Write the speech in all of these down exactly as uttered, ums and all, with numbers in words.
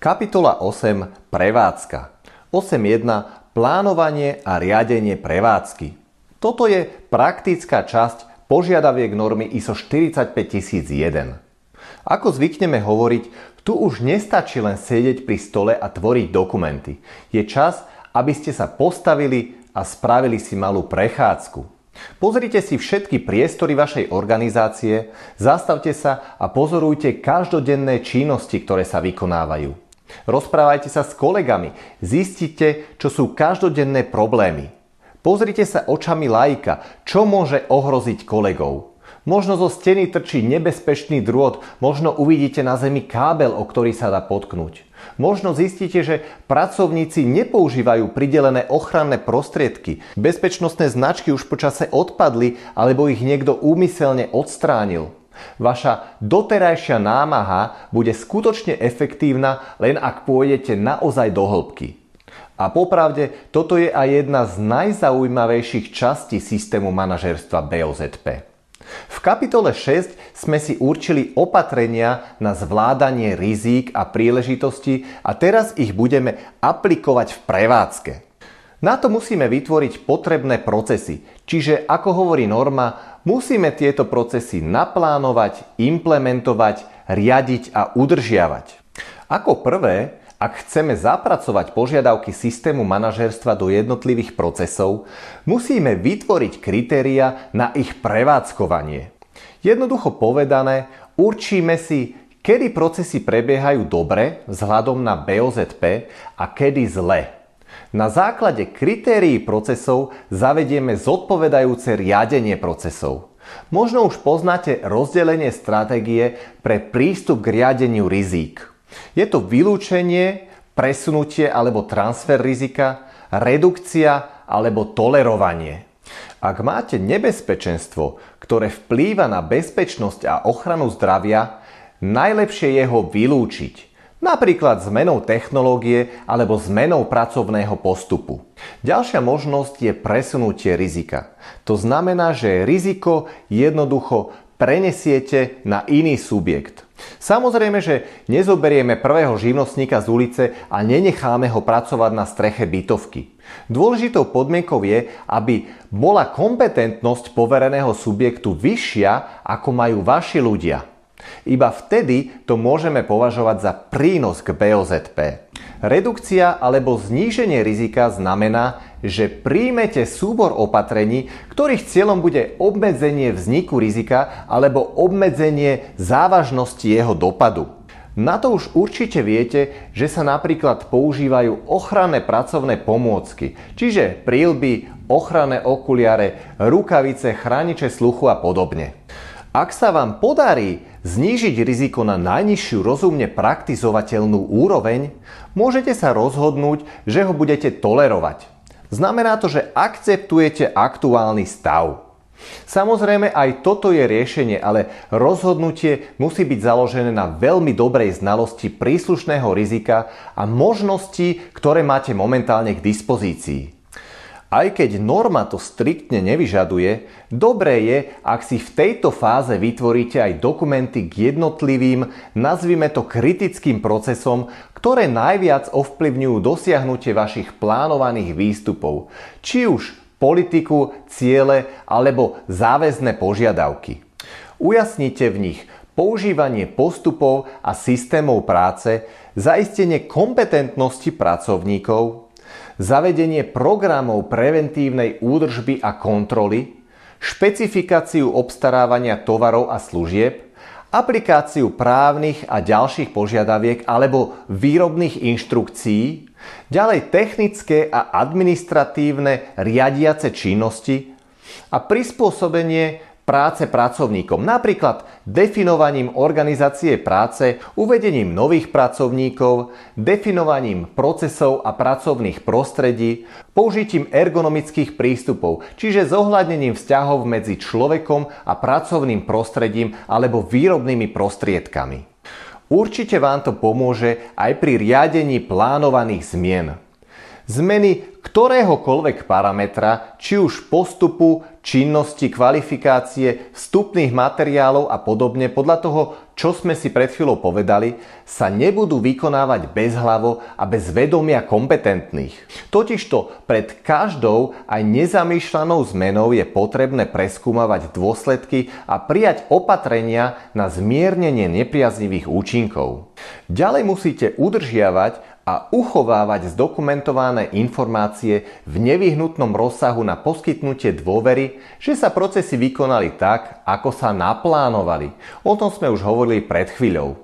Kapitola osem. Prevádzka. osem bodka jeden. Plánovanie a riadenie prevádzky. Toto je praktická časť požiadaviek normy í es o štyridsaťpäť tisíc jeden. Ako zvykneme hovoriť, tu už nestačí len sedieť pri stole a tvoriť dokumenty. Je čas, aby ste sa postavili a spravili si malú prechádzku. Pozrite si všetky priestory vašej organizácie, zastavte sa a pozorujte každodenné činnosti, ktoré sa vykonávajú. Rozprávajte sa s kolegami, zistite, čo sú každodenné problémy. Pozrite sa očami laika, čo môže ohroziť kolegov. Možno zo steny trčí nebezpečný drôt, možno uvidíte na zemi kábel, o ktorý sa dá potknúť. Možno zistíte, že pracovníci nepoužívajú pridelené ochranné prostriedky, bezpečnostné značky už počase odpadli, alebo ich niekto úmyselne odstránil. Vaša doterajšia námaha bude skutočne efektívna, len ak pôjdete naozaj do hĺbky. A popravde, toto je aj jedna z najzaujímavejších častí systému manažérstva bé ó zet pé. V kapitole šesť sme si určili opatrenia na zvládanie rizík a príležitostí a teraz ich budeme aplikovať v prevádzke. Na to musíme vytvoriť potrebné procesy, čiže ako hovorí norma, musíme tieto procesy naplánovať, implementovať, riadiť a udržiavať. Ako prvé, ak chceme zapracovať požiadavky systému manažérstva do jednotlivých procesov, musíme vytvoriť kritériá na ich prevádzkovanie. Jednoducho povedané, určíme si, kedy procesy prebiehajú dobre vzhľadom na bé ó zet pé a kedy zle. Na základe kritérií procesov zavedieme zodpovedajúce riadenie procesov. Možno už poznáte rozdelenie stratégie pre prístup k riadeniu rizík. Je to vylúčenie, presunutie alebo transfer rizika, redukcia alebo tolerovanie. Ak máte nebezpečenstvo, ktoré vplýva na bezpečnosť a ochranu zdravia, najlepšie je ho vylúčiť. Napríklad zmenou technológie alebo zmenou pracovného postupu. Ďalšia možnosť je presunutie rizika. To znamená, že riziko jednoducho prenesiete na iný subjekt. Samozrejme, že nezoberieme prvého živnostníka z ulice a nenecháme ho pracovať na streche bytovky. Dôležitou podmienkou je, aby bola kompetentnosť povereného subjektu vyššia, ako majú vaši ľudia. Iba vtedy to môžeme považovať za prínos k bé ó zet pé. Redukcia alebo zníženie rizika znamená, že príjmete súbor opatrení, ktorých cieľom bude obmedzenie vzniku rizika alebo obmedzenie závažnosti jeho dopadu. Na to už určite viete, že sa napríklad používajú ochranné pracovné pomôcky, čiže príľby, ochranné okuliare, rukavice, chrániče sluchu a podobne. Ak sa vám podarí znížiť riziko na najnižšiu rozumne praktizovateľnú úroveň, môžete sa rozhodnúť, že ho budete tolerovať. Znamená to, že akceptujete aktuálny stav. Samozrejme, aj toto je riešenie, ale rozhodnutie musí byť založené na veľmi dobrej znalosti príslušného rizika a možností, ktoré máte momentálne k dispozícii. Aj keď norma to striktne nevyžaduje, dobré je, ak si v tejto fáze vytvoríte aj dokumenty k jednotlivým, nazvime to kritickým procesom, ktoré najviac ovplyvňujú dosiahnutie vašich plánovaných výstupov, či už politiku, ciele alebo záväzné požiadavky. Ujasnite v nich používanie postupov a systémov práce, zaistenie kompetentnosti pracovníkov, zavedenie programov preventívnej údržby a kontroly, špecifikáciu obstarávania tovarov a služieb, aplikáciu právnych a ďalších požiadaviek alebo výrobných inštrukcií, ďalej technické a administratívne riadiace činnosti a prispôsobenie práce pracovníkom, napríklad definovaním organizácie práce, uvedením nových pracovníkov, definovaním procesov a pracovných prostredí, použitím ergonomických prístupov, čiže zohľadnením vzťahov medzi človekom a pracovným prostredím alebo výrobnými prostriedkami. Určite vám to pomôže aj pri riadení plánovaných zmien. Zmeny ktoréhokoľvek parametra, či už postupu, činnosti, kvalifikácie, vstupných materiálov a podobne podľa toho, čo čo sme si pred chvíľou povedali, sa nebudú vykonávať bezhlavo a bez vedomia kompetentných. Totižto pred každou aj nezamýšľanou zmenou je potrebné preskúmavať dôsledky a prijať opatrenia na zmiernenie nepriaznivých účinkov. Ďalej musíte udržiavať a uchovávať zdokumentované informácie v nevyhnutnom rozsahu na poskytnutie dôvery, že sa procesy vykonali tak, ako sa naplánovali. O tom sme už hovorili pred chvíľou.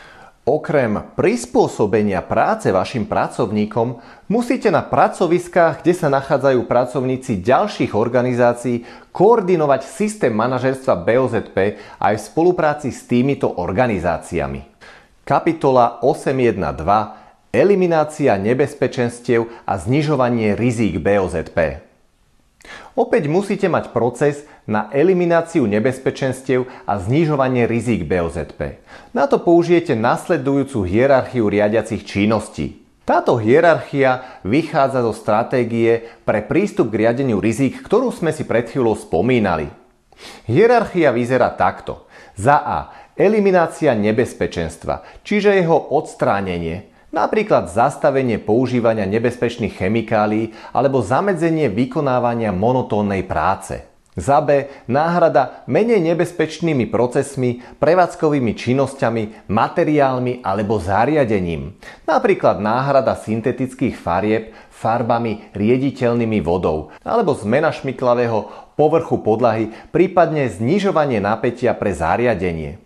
Okrem prispôsobenia práce vašim pracovníkom musíte na pracoviskách, kde sa nachádzajú pracovníci ďalších organizácií, koordinovať systém manažérstva bé o zet pé aj v spolupráci s týmito organizáciami. Kapitola osem jedna dva Eliminácia nebezpečenstiev a znižovanie rizík bé o zet pé. Opäť musíte mať proces na elimináciu nebezpečenstiev a znižovanie rizík bé o zet pé. Na to použijete nasledujúcu hierarchiu riadiacich činností. Táto hierarchia vychádza zo stratégie pre prístup k riadeniu rizík, ktorú sme si pred chvíľou spomínali. Hierarchia vyzerá takto. Za A. Eliminácia nebezpečenstva, čiže jeho odstránenie. Napríklad zastavenie používania nebezpečných chemikálií alebo zamedzenie vykonávania monotónnej práce. Za B. Náhrada menej nebezpečnými procesmi, prevádzkovými činnosťami, materiálmi alebo zariadením. Napríklad náhrada syntetických farieb farbami riediteľnými vodou alebo zmena šmyklavého povrchu podlahy, prípadne znižovanie napätia pre zariadenie.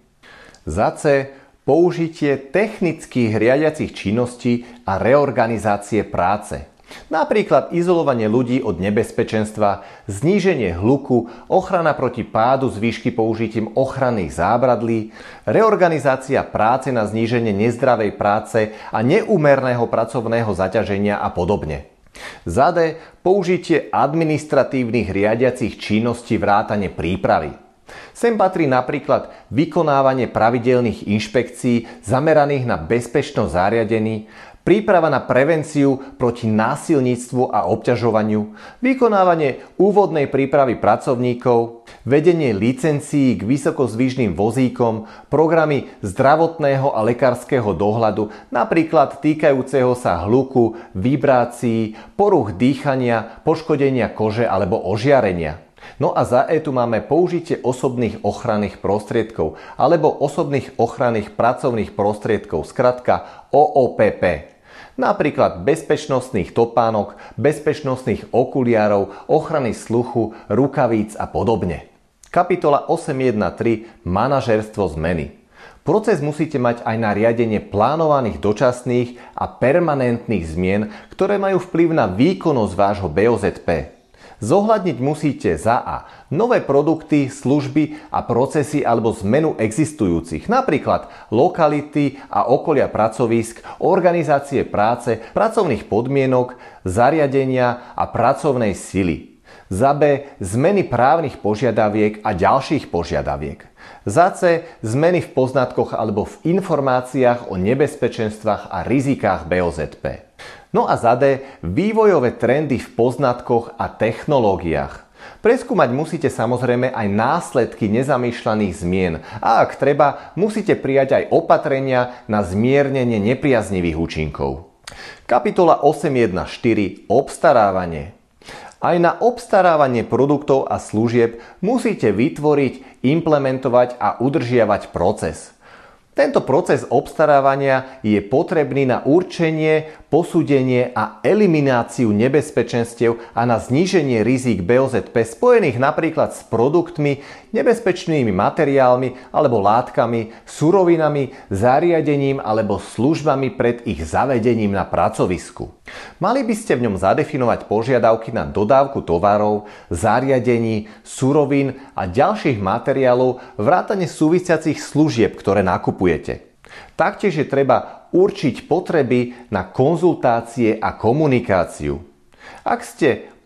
Za C. Použitie technických riadiacich činností a reorganizácie práce. Napríklad izolovanie ľudí od nebezpečenstva, zníženie hluku, ochrana proti pádu z výšky použitím ochranných zábradlí, reorganizácia práce na zníženie nezdravej práce a neúmerného pracovného zaťaženia a podobne. Za D. Použitie administratívnych riadiacich činností vrátane prípravy. Sem patrí napríklad vykonávanie pravidelných inšpekcií zameraných na bezpečnosť zariadení, príprava na prevenciu proti násilníctvu a obťažovaniu, vykonávanie úvodnej prípravy pracovníkov, vedenie licencií k vysokozvyžným vozíkom, programy zdravotného a lekárskeho dohľadu, napríklad týkajúceho sa hluku, vibrácií, poruch dýchania, poškodenia kože alebo ožiarenia. No a za E tu máme použitie osobných ochranných prostriedkov alebo osobných ochranných pracovných prostriedkov, skratka ó ó pé pé. Napríklad bezpečnostných topánok, bezpečnostných okuliarov, ochrany sluchu, rukavíc a podobne. Kapitola osem jedna tri Manažérstvo zmeny. Proces musíte mať aj na riadenie plánovaných dočasných a permanentných zmien, ktoré majú vplyv na výkonnosť vášho bé o zet pé. Zohľadniť musíte za A. Nové produkty, služby a procesy alebo zmenu existujúcich, napríklad lokality a okolia pracovísk, organizácie práce, pracovných podmienok, zariadenia a pracovnej sily. Za B. Zmeny právnych požiadaviek a ďalších požiadaviek. Za C. Zmeny v poznatkoch alebo v informáciách o nebezpečenstvách a rizikách bé o zet pé. No a za D. Vývojové trendy v poznatkoch a technológiách. Preskúmať musíte samozrejme aj následky nezamýšľaných zmien a ak treba, musíte prijať aj opatrenia na zmiernenie nepriaznivých účinkov. Kapitola osem jedna štyri Obstarávanie. Aj na obstarávanie produktov a služieb musíte vytvoriť, implementovať a udržiavať proces. Tento proces obstarávania je potrebný na určenie, posúdenie a elimináciu nebezpečenstiev a na zníženie rizík bé o zet pé spojených napríklad s produktmi, nebezpečnými materiálmi alebo látkami, surovinami, zariadením alebo službami pred ich zavedením na pracovisku. Mali by ste v ňom zadefinovať požiadavky na dodávku tovarov, zariadení, surovín a ďalších materiálov vrátane súvisiacich služieb, ktoré nakupujete. Taktiež je treba určiť potreby na konzultácie a komunikáciu. Ak ste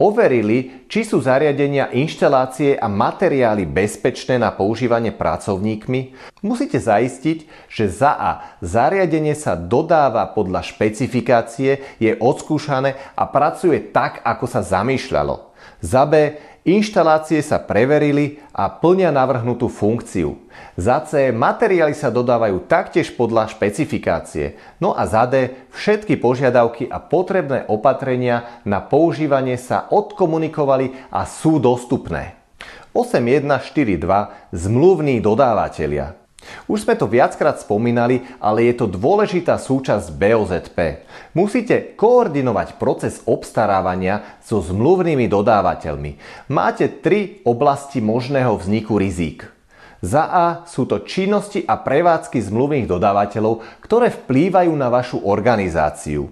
overili, či sú zariadenia, inštalácie a materiály bezpečné na používanie pracovníkmi, musíte zaistiť, že za a. zariadenie sa dodáva podľa špecifikácie, je odskúšané a pracuje tak, ako sa zamýšľalo. Za b. inštalácie sa preverili a plnia navrhnutú funkciu. Za c. materiály sa dodávajú taktiež podľa špecifikácie. No a za d. všetky požiadavky a potrebné opatrenia na používanie sa odkomunikovali a sú dostupné. osem jedna štyri dva Zmluvní dodávateľia. Už sme to viackrát spomínali, ale je to dôležitá súčasť bé o zet pé. Musíte koordinovať proces obstarávania so zmluvnými dodávateľmi. Máte tri oblasti možného vzniku rizík. Za a. sú to činnosti a prevádzky zmluvných dodávateľov, ktoré vplývajú na vašu organizáciu.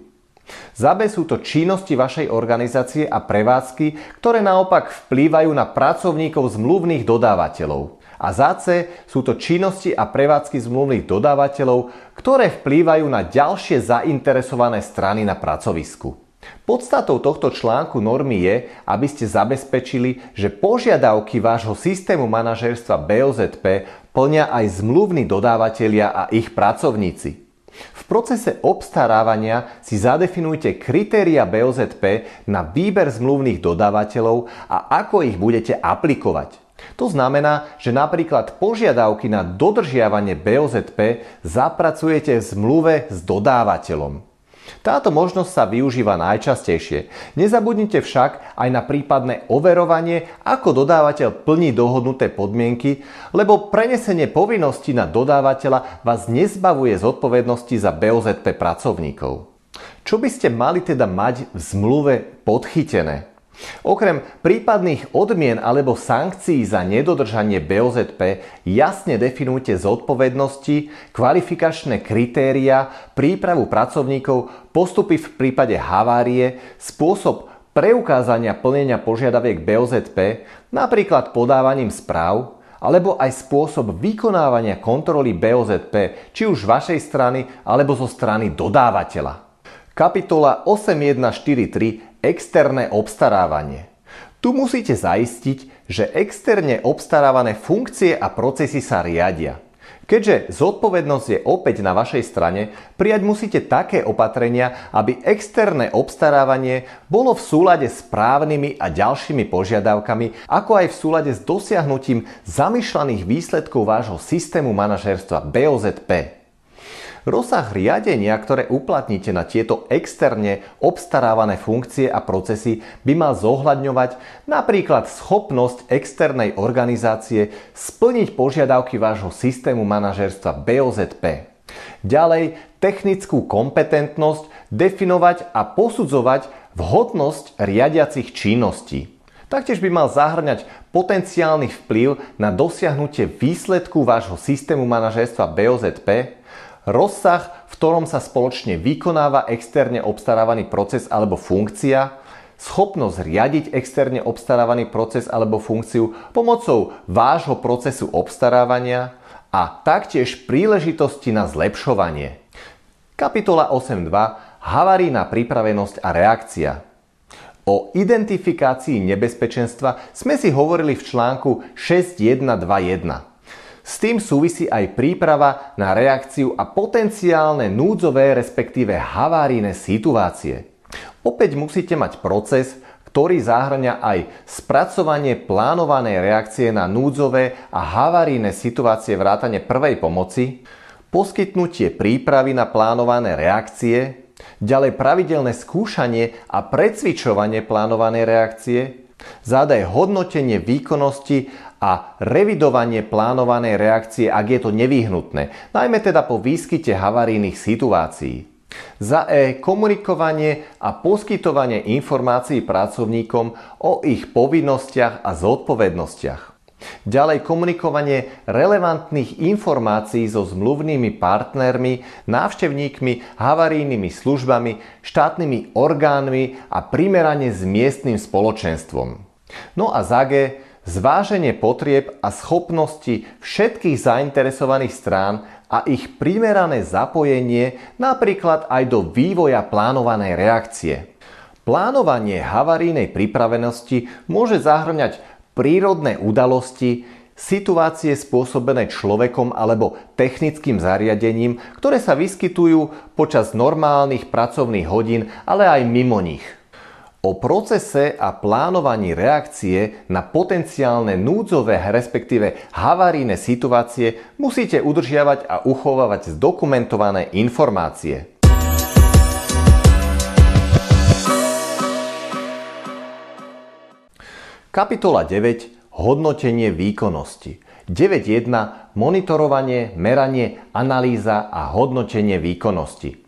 Za b. sú to činnosti vašej organizácie a prevádzky, ktoré naopak vplývajú na pracovníkov zmluvných dodávateľov. A za c. sú to činnosti a prevádzky zmluvných dodávateľov, ktoré vplývajú na ďalšie zainteresované strany na pracovisku. Podstatou tohto článku normy je, aby ste zabezpečili, že požiadavky vášho systému manažérstva bé o zet pé plnia aj zmluvní dodávateľia a ich pracovníci. V procese obstarávania si zadefinujte kritériá bé o zet pé na výber zmluvných dodávateľov a ako ich budete aplikovať. To znamená, že napríklad požiadavky na dodržiavanie bé o zet pé zapracujete v zmluve s dodávateľom. Táto možnosť sa využíva najčastejšie. Nezabudnite však aj na prípadné overovanie, ako dodávateľ plní dohodnuté podmienky, lebo prenesenie povinností na dodávateľa vás nezbavuje zodpovednosti za bé o zet pé pracovníkov. Čo by ste mali teda mať v zmluve podchytené? Okrem prípadných odmien alebo sankcií za nedodržanie bé o zet pé jasne definujte zodpovednosti, kvalifikačné kritériá, prípravu pracovníkov, postupy v prípade havárie, spôsob preukázania plnenia požiadaviek bé o zet pé, napríklad podávaním správ, alebo aj spôsob vykonávania kontroly bé o zet pé, či už z vašej strany alebo zo strany dodávateľa. Kapitola osem jedna štyri tri Externé obstarávanie. Tu musíte zaistiť, že externe obstarávané funkcie a procesy sa riadia. Keďže zodpovednosť je opäť na vašej strane, prijať musíte také opatrenia, aby externé obstarávanie bolo v súlade s právnymi a ďalšími požiadavkami, ako aj v súlade s dosiahnutím zamýšľaných výsledkov vášho systému manažérstva bé o zet pé. Rozsah riadenia, ktoré uplatníte na tieto externe obstarávané funkcie a procesy, by mal zohľadňovať napríklad schopnosť externej organizácie splniť požiadavky vášho systému manažérstva bé o zet pé. Ďalej, technickú kompetentnosť definovať a posudzovať vhodnosť riadiacich činností. Taktiež by mal zahŕňať potenciálny vplyv na dosiahnutie výsledku vášho systému manažérstva bé o zet pé, rozsah, v ktorom sa spoločne vykonáva externe obstarávaný proces alebo funkcia, schopnosť riadiť externe obstarávaný proces alebo funkciu pomocou vášho procesu obstarávania a taktiež príležitosti na zlepšovanie. Kapitola osem dva Havarijná pripravenosť a reakcia. O identifikácii nebezpečenstva sme si hovorili v článku šesť jedna dva jeden. S tým súvisí aj príprava na reakciu a potenciálne núdzové, respektíve havárijné situácie. Opäť musíte mať proces, ktorý zahŕňa aj spracovanie plánovanej reakcie na núdzové a havárijné situácie vrátane prvej pomoci, poskytnutie prípravy na plánované reakcie, ďalej pravidelné skúšanie a precvičovanie plánovanej reakcie, zadaj hodnotenie výkonnosti a revidovanie plánovanej reakcie, ak je to nevyhnutné, najmä teda po výskyte havarijných situácií. Za E komunikovanie a poskytovanie informácií pracovníkom o ich povinnostiach a zodpovednostiach. Ďalej komunikovanie relevantných informácií so zmluvnými partnermi, návštevníkmi, havarijnými službami, štátnymi orgánmi a primerane s miestnym spoločenstvom. No a za G zváženie potrieb a schopnosti všetkých zainteresovaných strán a ich primerané zapojenie napríklad aj do vývoja plánovanej reakcie. Plánovanie havarijnej pripravenosti môže zahŕňať prírodné udalosti, situácie spôsobené človekom alebo technickým zariadením, ktoré sa vyskytujú počas normálnych pracovných hodín, ale aj mimo nich. O procese a plánovaní reakcie na potenciálne núdzové, respektíve havarijné situácie musíte udržiavať a uchovávať zdokumentované informácie. Kapitola deväť. Hodnotenie výkonnosti. deväť bodka jeden. Monitorovanie, meranie, analýza a hodnotenie výkonnosti.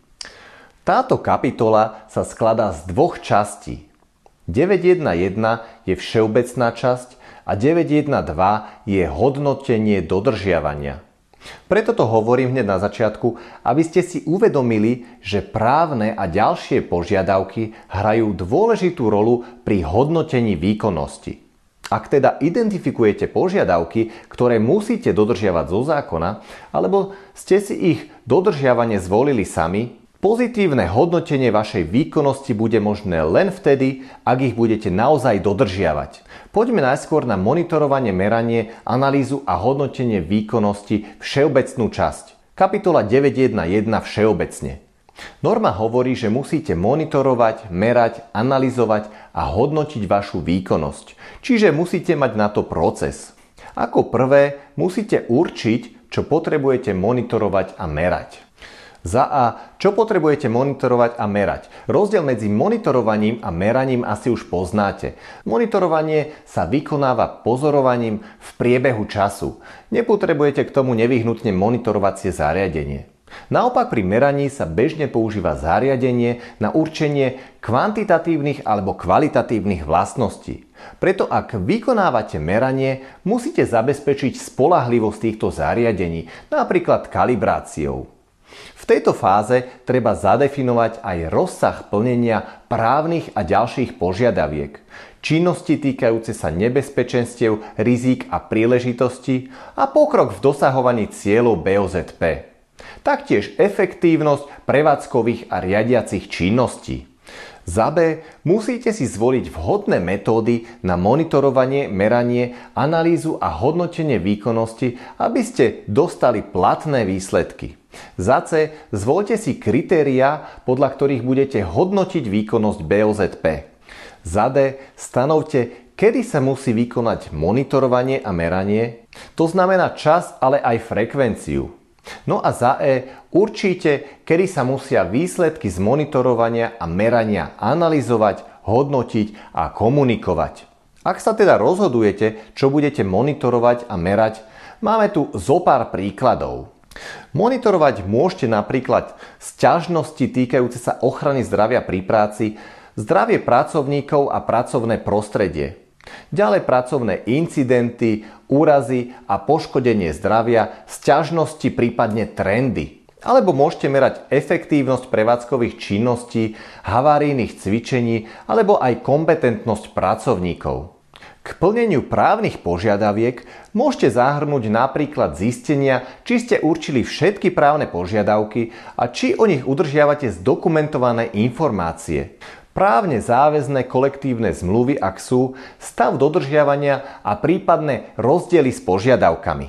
Táto kapitola sa skladá z dvoch častí. deväť bodka jeden je všeobecná časť a deväť bodka jeden bodka dva je hodnotenie dodržiavania. Preto to hovorím hneď na začiatku, aby ste si uvedomili, že právne a ďalšie požiadavky hrajú dôležitú rolu pri hodnotení výkonnosti. Ak teda identifikujete požiadavky, ktoré musíte dodržiavať zo zákona, alebo ste si ich dodržiavanie zvolili sami, pozitívne hodnotenie vašej výkonnosti bude možné len vtedy, ak ich budete naozaj dodržiavať. Poďme najskôr na monitorovanie, meranie, analýzu a hodnotenie výkonnosti všeobecnú časť. Kapitola deväť bodka jeden všeobecne. Norma hovorí, že musíte monitorovať, merať, analyzovať a hodnotiť vašu výkonnosť. Čiže musíte mať na to proces. Ako prvé musíte určiť, čo potrebujete monitorovať a merať. Za A. Čo potrebujete monitorovať a merať? Rozdiel medzi monitorovaním a meraním asi už poznáte. Monitorovanie sa vykonáva pozorovaním v priebehu času. Nepotrebujete k tomu nevyhnutne monitorovacie zariadenie. Naopak pri meraní sa bežne používa zariadenie na určenie kvantitatívnych alebo kvalitatívnych vlastností. Preto ak vykonávate meranie, musíte zabezpečiť spoľahlivosť týchto zariadení, napríklad kalibráciou. V tejto fáze treba zadefinovať aj rozsah plnenia právnych a ďalších požiadaviek, činnosti týkajúce sa nebezpečenstiev, rizík a príležitostí a pokrok v dosahovaní cieľov bé o zet pé. Taktiež efektívnosť prevádzkových a riadiacich činností. Za B musíte si zvoliť vhodné metódy na monitorovanie, meranie, analýzu a hodnotenie výkonnosti, aby ste dostali platné výsledky. Za C zvoľte si kritériá, podľa ktorých budete hodnotiť výkonnosť bé o zet pé. Za D stanovte, kedy sa musí vykonať monitorovanie a meranie, to znamená čas, ale aj frekvenciu. No a za E určite, kedy sa musia výsledky z monitorovania a merania analyzovať, hodnotiť a komunikovať. Ak sa teda rozhodujete, čo budete monitorovať a merať, máme tu zopár príkladov. Monitorovať môžete napríklad sťažnosti týkajúce sa ochrany zdravia pri práci, zdravie pracovníkov a pracovné prostredie. Ďalej pracovné incidenty, úrazy a poškodenie zdravia, sťažnosti, prípadne trendy. Alebo môžete merať efektívnosť prevádzkových činností, havarijných cvičení alebo aj kompetentnosť pracovníkov. K plneniu právnych požiadaviek môžete zahrnúť napríklad zistenia, či ste určili všetky právne požiadavky a či o nich udržiavate zdokumentované informácie. Právne záväzné kolektívne zmluvy, ak sú, stav dodržiavania a prípadné rozdiely s požiadavkami.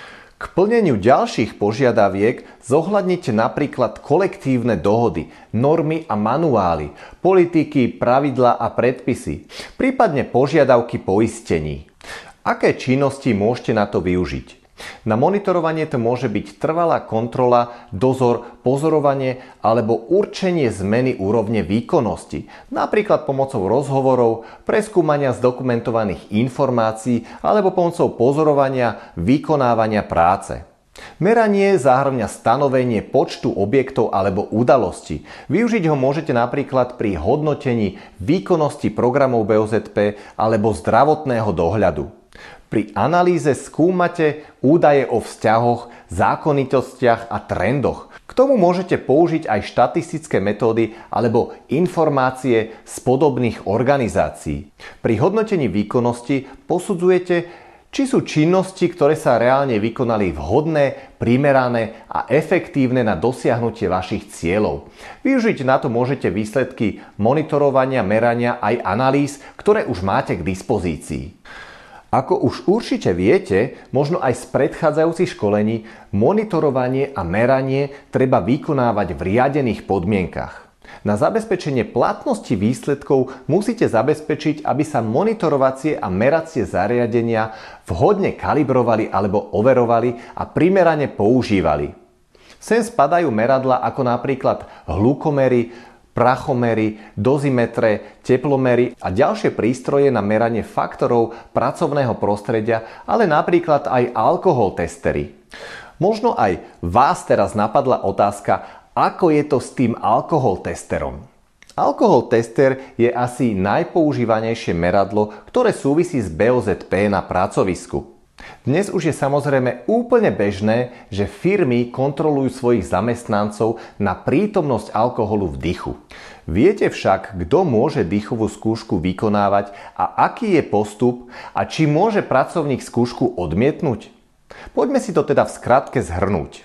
K plneniu ďalších požiadaviek zohľadnite napríklad kolektívne dohody, normy a manuály, politiky, pravidlá a predpisy, prípadne požiadavky poistení. Aké činnosti môžete na to využiť? Na monitorovanie to môže byť trvalá kontrola, dozor, pozorovanie alebo určenie zmeny úrovne výkonnosti, napríklad pomocou rozhovorov, preskúmania zdokumentovaných informácií alebo pomocou pozorovania vykonávania práce. Meranie zahŕňa stanovenie počtu objektov alebo udalostí. Využiť ho môžete napríklad pri hodnotení výkonnosti programov bé o zet pé alebo zdravotného dohľadu. Pri analýze skúmate údaje o vzťahoch, zákonitostiach a trendoch. K tomu môžete použiť aj štatistické metódy alebo informácie z podobných organizácií. Pri hodnotení výkonnosti posudzujete, či sú činnosti, ktoré sa reálne vykonali vhodné, primerané a efektívne na dosiahnutie vašich cieľov. Využiť na to môžete výsledky monitorovania, merania aj analýz, ktoré už máte k dispozícii. Ako už určite viete, možno aj z predchádzajúcich školení, monitorovanie a meranie treba vykonávať v riadených podmienkach. Na zabezpečenie platnosti výsledkov musíte zabezpečiť, aby sa monitorovacie a meracie zariadenia vhodne kalibrovali alebo overovali a primerane používali. Sem spadajú meradlá ako napríklad hlukomery, prachomery, dozimetre, teplomery a ďalšie prístroje na meranie faktorov pracovného prostredia, ale napríklad aj alkohol testery. Možno aj vás teraz napadla otázka, ako je to s tým alkohol testerom? Alkohol tester je asi najpoužívanejšie meradlo, ktoré súvisí s bé ó zet pé na pracovisku. Dnes už je samozrejme úplne bežné, že firmy kontrolujú svojich zamestnancov na prítomnosť alkoholu v dychu. Viete však, kto môže dýchovú skúšku vykonávať a aký je postup a či môže pracovník skúšku odmietnúť? Poďme si to teda v skratke zhrnúť.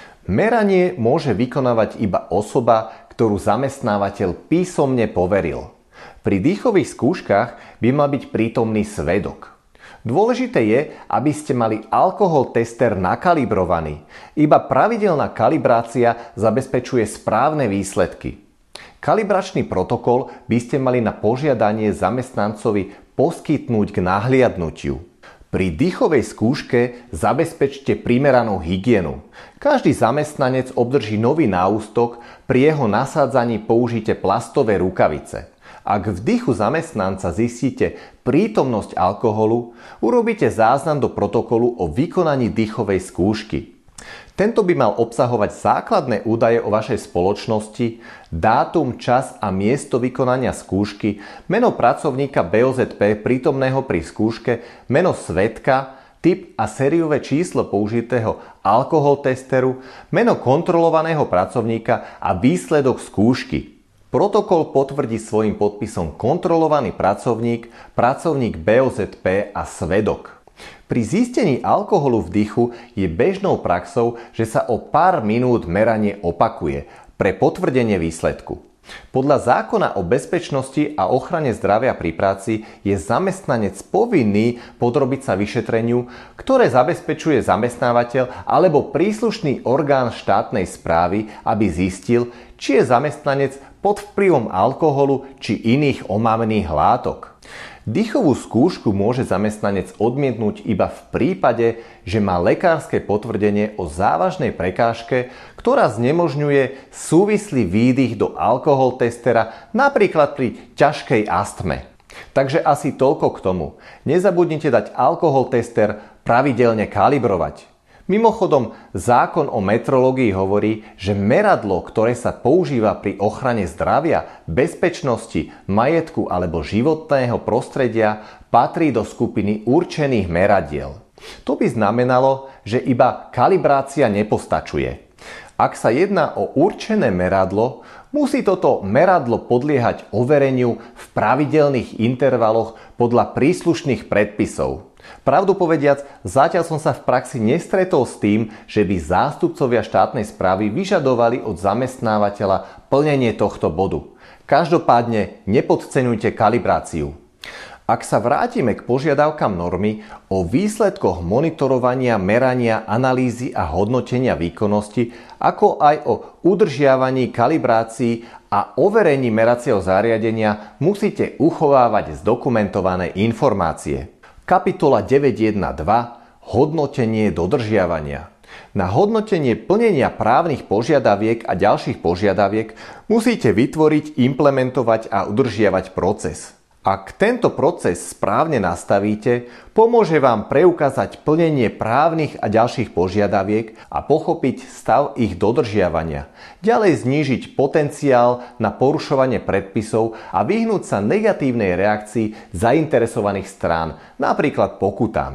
Meranie môže vykonávať iba osoba, ktorú zamestnávateľ písomne poveril. Pri dýchových skúškach by mal byť prítomný svedok. Dôležité je, aby ste mali alkohol tester nakalibrovaný. Iba pravidelná kalibrácia zabezpečuje správne výsledky. Kalibračný protokol by ste mali na požiadanie zamestnancovi poskytnúť k nahliadnutiu. Pri dýchovej skúške zabezpečte primeranú hygienu. Každý zamestnanec obdrží nový náustok, pri jeho nasádzaní použite plastové rukavice. Ak v dýchu zamestnanca zistíte prítomnosť alkoholu, urobíte záznam do protokolu o vykonaní dýchovej skúšky. Tento by mal obsahovať základné údaje o vašej spoločnosti, dátum, čas a miesto vykonania skúšky, meno pracovníka bé ó zet pé prítomného pri skúške, meno svedka, typ a sériové číslo použitého alkohol testeru, meno kontrolovaného pracovníka a výsledok skúšky. Protokol potvrdí svojím podpisom kontrolovaný pracovník, pracovník bé ó zet pé a svedok. Pri zistení alkoholu v dychu je bežnou praxou, že sa o pár minút meranie opakuje pre potvrdenie výsledku. Podľa zákona o bezpečnosti a ochrane zdravia pri práci je zamestnanec povinný podrobiť sa vyšetreniu, ktoré zabezpečuje zamestnávateľ alebo príslušný orgán štátnej správy, aby zistil, či je zamestnanec pod vplyvom alkoholu či iných omamných látok. Dýchovú skúšku môže zamestnanec odmietnúť iba v prípade, že má lekárske potvrdenie o závažnej prekážke, ktorá znemožňuje súvislý výdych do alkohol testera, napríklad pri ťažkej astme. Takže asi toľko k tomu. Nezabudnite dať alkohol tester pravidelne kalibrovať. Mimochodom, zákon o metrológii hovorí, že meradlo, ktoré sa používa pri ochrane zdravia, bezpečnosti, majetku alebo životného prostredia, patrí do skupiny určených meradiel. To by znamenalo, že iba kalibrácia nepostačuje. Ak sa jedná o určené meradlo, musí toto meradlo podliehať overeniu v pravidelných intervaloch podľa príslušných predpisov. Pravdu povediac, zatiaľ som sa v praxi nestretol s tým, že by zástupcovia štátnej správy vyžadovali od zamestnávateľa plnenie tohto bodu. Každopádne nepodceňujte kalibráciu. Ak sa vrátime k požiadavkám normy o výsledkoch monitorovania, merania, analýzy a hodnotenia výkonnosti, ako aj o udržiavaní kalibrácií a overení meracieho zariadenia, musíte uchovávať zdokumentované informácie. Kapitola deväť jedna dva. Hodnotenie dodržiavania. Na hodnotenie plnenia právnych požiadaviek a ďalších požiadaviek musíte vytvoriť, implementovať a udržiavať proces. Ak tento proces správne nastavíte, pomôže vám preukázať plnenie právnych a ďalších požiadaviek a pochopiť stav ich dodržiavania. Ďalej znížiť potenciál na porušovanie predpisov a vyhnúť sa negatívnej reakcii zainteresovaných strán, napríklad pokutám.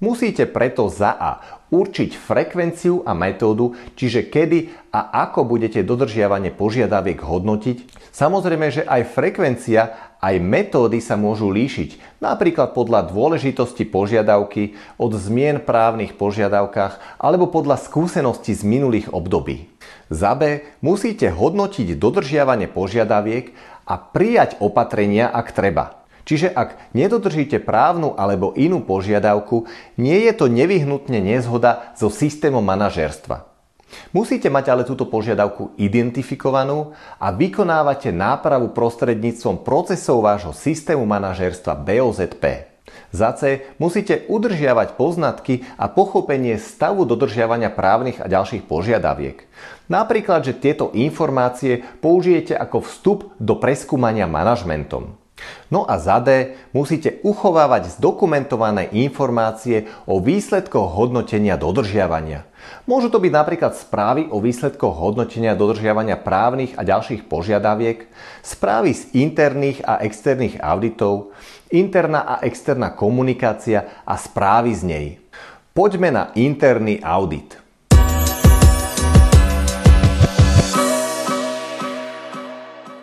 Musíte preto za A určiť frekvenciu a metódu, čiže kedy a ako budete dodržiavanie požiadaviek hodnotiť. Samozrejme, že aj frekvencia, aj metódy sa môžu líšiť, napríklad podľa dôležitosti požiadavky, od zmien právnych požiadavkách alebo podľa skúseností z minulých období. Za B musíte hodnotiť dodržiavanie požiadaviek a prijať opatrenia, ak treba. Čiže ak nedodržíte právnu alebo inú požiadavku, nie je to nevyhnutne nezhoda so systémom manažérstva. Musíte mať ale túto požiadavku identifikovanú a vykonávate nápravu prostredníctvom procesov vášho systému manažérstva bé ó zet pé. Za C musíte udržiavať poznatky a pochopenie stavu dodržiavania právnych a ďalších požiadaviek. Napríklad, že tieto informácie použijete ako vstup do preskúmania manažmentom. No a za D musíte uchovávať zdokumentované informácie o výsledkoch hodnotenia dodržiavania. Môžu to byť napríklad správy o výsledkoch hodnotenia dodržiavania právnych a ďalších požiadaviek, správy z interných a externých auditov, interná a externá komunikácia a správy z nej. Poďme na interný audit.